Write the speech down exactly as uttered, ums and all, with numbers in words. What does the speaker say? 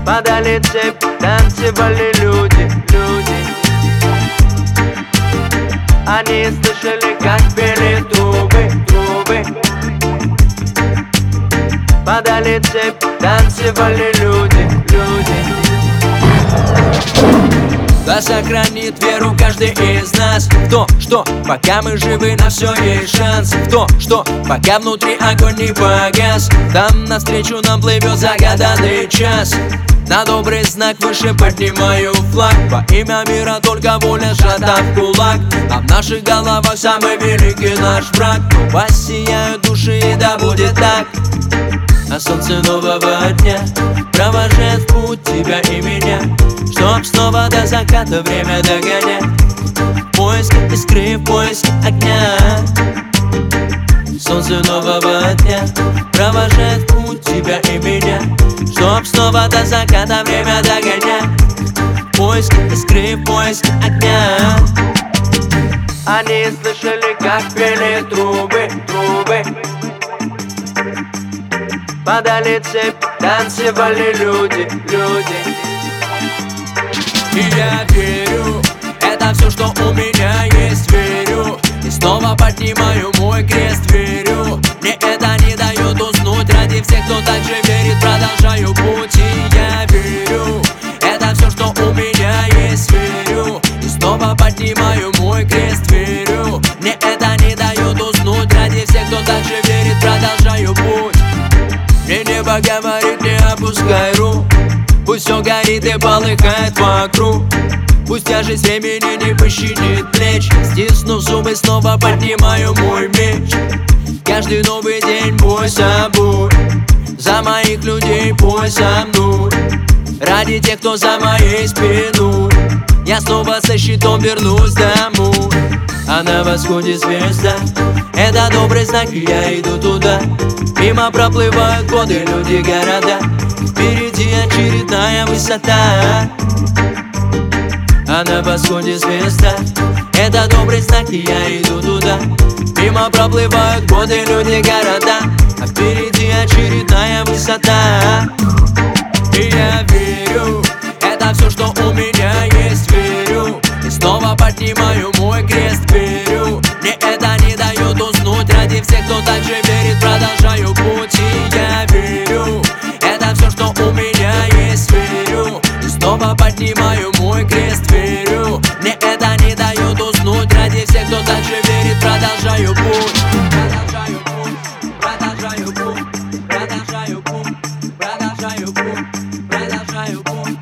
Подали цепь, танцевали люди, люди. Они слышали, как пели трубы, трубы. Подали цепь, танцевали люди, люди. Да сохранит веру каждый из нас в то, что пока мы живы, на все есть шанс. В то, что пока внутри огонь не погас, там навстречу нам плывет загаданный час. На добрый знак выше поднимаю флаг. Во имя мира только воля сжата в кулак. А в наших головах самый великий наш враг. Воссияют души, и да будет так. А солнце нового дня провожает в путь тебя и меня, чтоб снова до заката время догонять. В поиске искры, в поиске огня. Солнце нового дня провожает в путь тебя и меня, чтоб снова до заката время догонять. В поиске искры, в поиске огня. Они слышали, как пели трубы, трубы. Подали цепь, танцевали люди, люди. И я верю, это все, что у меня есть, верю. И снова поднимаю мой крест, верю. Мне это не дает уснуть. Ради всех, кто так же верит, продолжаю путь. И я верю, это все, что у меня есть, верю. И снова поднимаю мой крест, верю. Мне это не дает уснуть. Ради всех, кто так же верит, продолжаю путь. Мне небо говорит, не опускай рук. Пусть все горит и полыхает вокруг. Пусть тяжесть времени не пощадит плеч. Стиснув зубы, снова поднимаю мой меч. Каждый новый день бой собой. За моих людей бой со мной. Ради тех, кто за моей спиной. Я снова со щитом вернусь домой. А на восходе звезда, это добрый знак, и я иду туда. Мимо проплывают годы, люди, города. Впереди очередная высота. А на восходе звезда, это добрый знак, и я иду туда. Мимо проплывают годы, люди, города. А впереди очередная высота. И я верю, это все, что у меня есть, верю. И снова поднимаю мой крест, верю. Мне это не дает уснуть. Ради всех, кто так же верит, продолжаю путь. И я верю, это все, что у меня есть, верю. И снова поднимаю мой крест, верю. Мне это не дает уснуть. Ради всех, кто так же верит, продолжаю путь. Продолжаю путь, продолжаю путь, продолжаю путь, продолжаю путь, продолжаю путь.